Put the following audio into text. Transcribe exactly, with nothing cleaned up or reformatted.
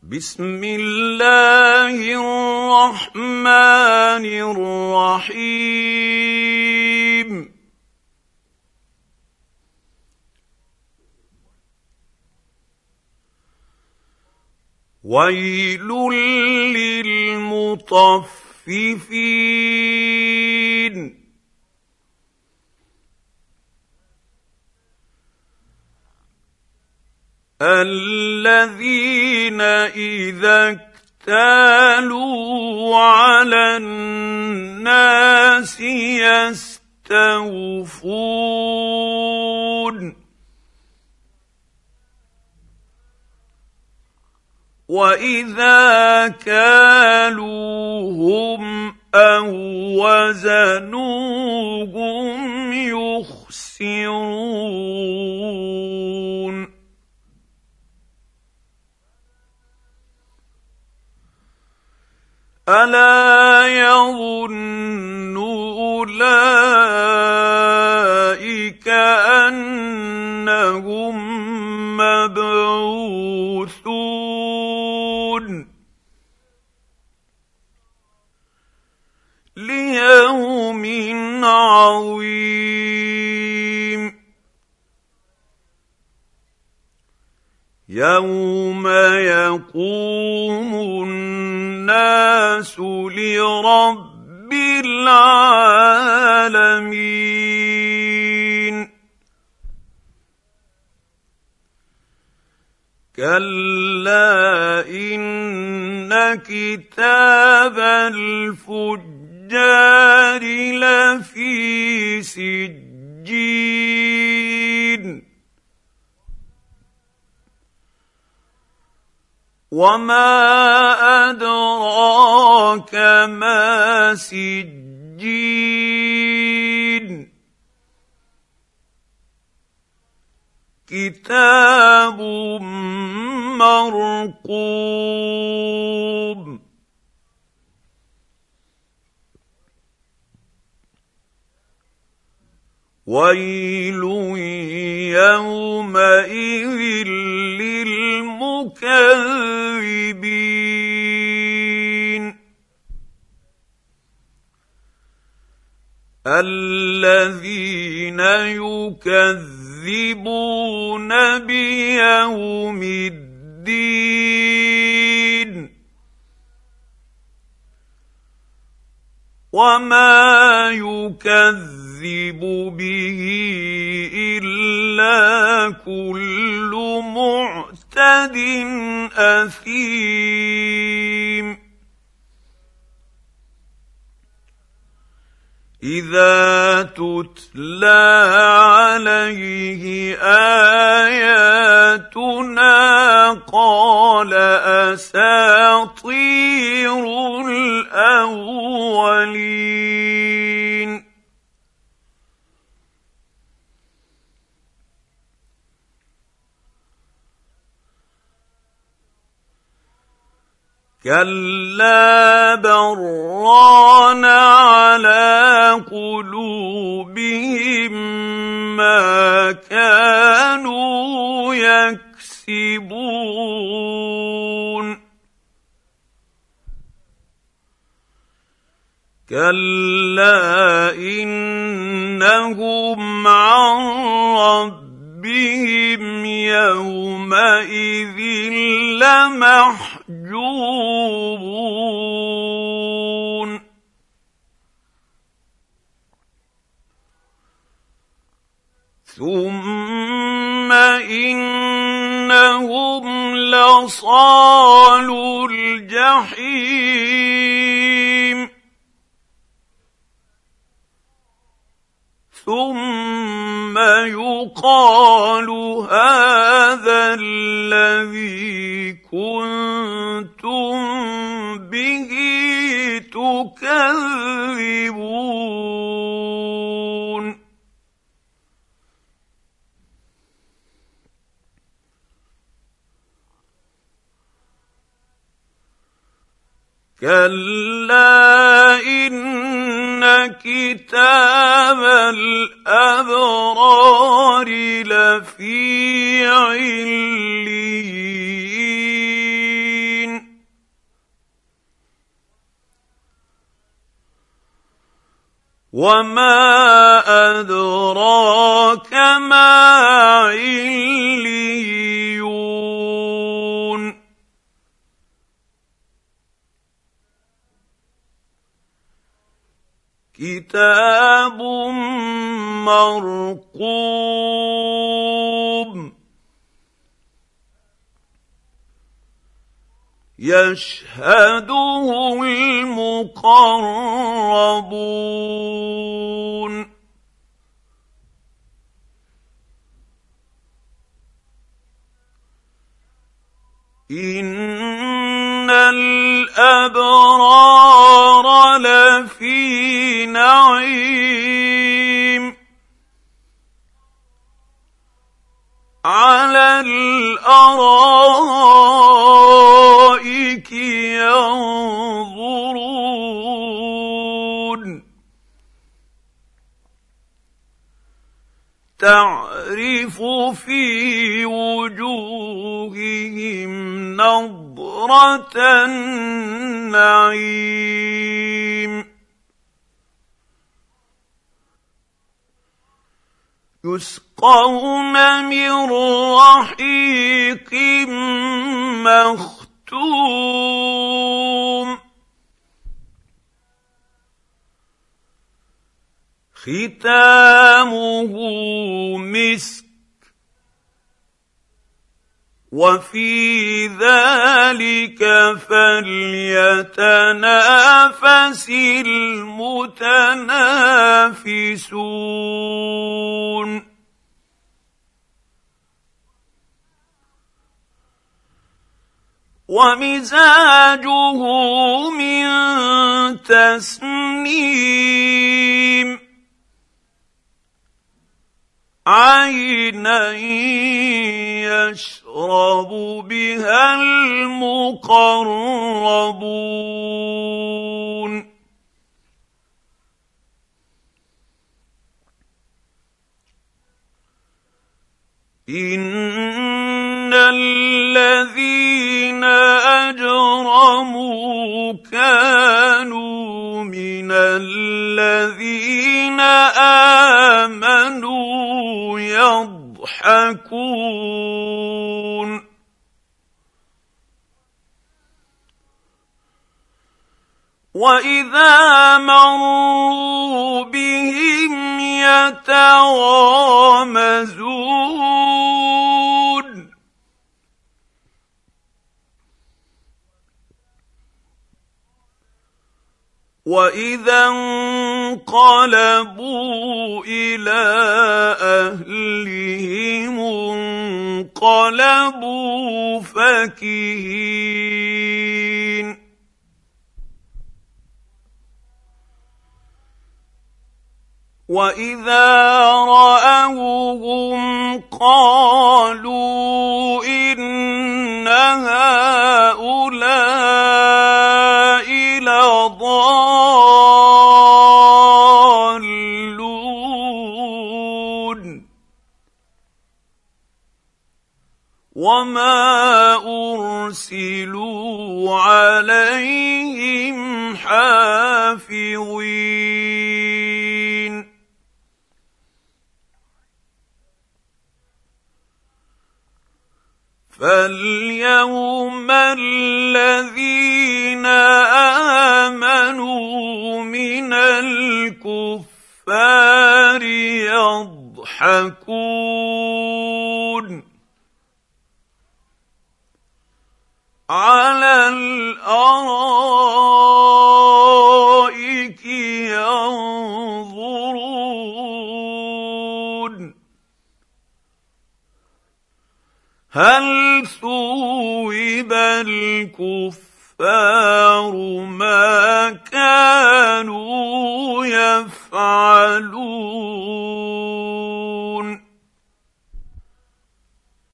بسم الله الرحمن الرحيم ويل للمطففين الذين إذا اكتالوا على الناس يستوفون وإذا كالوهم أو وزنوهم يخسرون ألا يظن أولئك أنهم مبعوثون ليوم عظيم يوم يقوم الناس لرب العالمين كلا إن كتاب الفجار لفي سجين وما أدراك ما سجين كتاب مرقوم ويل يومئذ للمكذبين الذين يكذبون بيوم الدين وما يكذب به إلا كل معتد أثيم إذا تتلى عليه آياتنا قال أساطير الأولين كلا بران على قلوبهم ما كانوا يكسبون كلا إنهم عن ربهم يومئذ لمحجوبون ثم إنهم لصالو الجحيم ثم يقال هذا الذي كنتم به تكذبون كلا إن كتاب الأبرار لفي عليين وما أدراك ما عليون كتاب مرقوم يشهده المقربون إن الأبرار لفي نعيم على الأرائك ينظرون تعرف في وجوههم نضرة النعيم يسقون من رحيق مختوم ختامه مسك وفي ذلك فليتنافس المتنافسون ومزاجه من تسنيم عينا يشرب بها المقربون إن الذين أجرموا كانوا من الذين آمنوا يضحكون وإذا مروا بهم يتغامزون وإذا انقلبوا إلى أهلهم انقلبوا فكهين وإذا رأوهم قالوا إن هؤلاء لضالون وما أرسلوا عليهم حافظين فاليوم الذين آمنوا من الكفار يضحكون على الأرائك ينظرون هل ثوب الكفار ما كانوا يفعلون